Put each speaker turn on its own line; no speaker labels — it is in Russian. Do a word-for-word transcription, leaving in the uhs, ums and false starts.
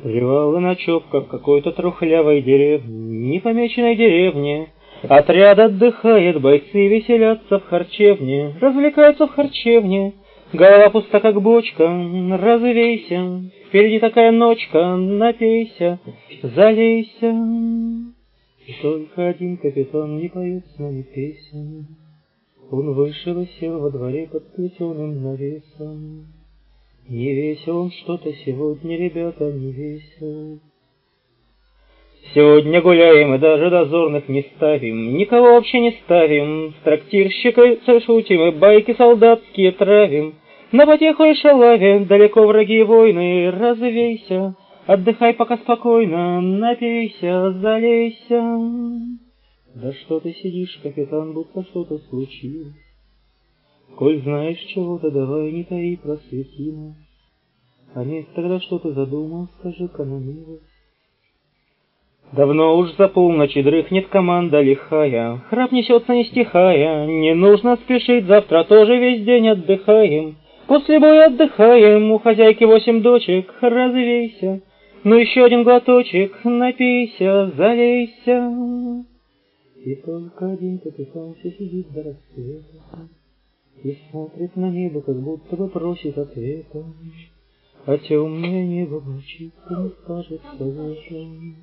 Привал и ночевка в какой-то трухлявой деревне, непомеченной деревне. Отряд отдыхает, бойцы веселятся в харчевне, развлекаются в харчевне. Голова пуста, как бочка, развейся, впереди такая ночка, напейся, залейся. И только один капитан не поет с нами песен. Он вышел и сел во дворе под плетеным навесом. Не весел он что-то сегодня, ребята, не весел. Сегодня гуляем и даже дозорных не ставим, никого вообще не ставим, с трактирщикой шутим и байки солдатские травим. На потеху и шалаве, далеко враги и войны, развейся, отдыхай пока спокойно, напейся, залейся. Да что ты сидишь, капитан, будто что-то случилось? Коль знаешь чего-то, давай не таи, просвети нас. А нет, тогда что ты задумал, скажи-ка на милость. Давно уж за полночь и дрыхнет команда лихая, храп несется не стихая, не нужно спешить, завтра тоже весь день отдыхаем. После боя отдыхаем, у хозяйки восемь дочек, развейся, ну еще один глоточек, напейся, залейся. И только один капитан все сидит до рассвета и смотрит на небо, как будто бы просит ответа, а темное небо молчит и не скажет совета.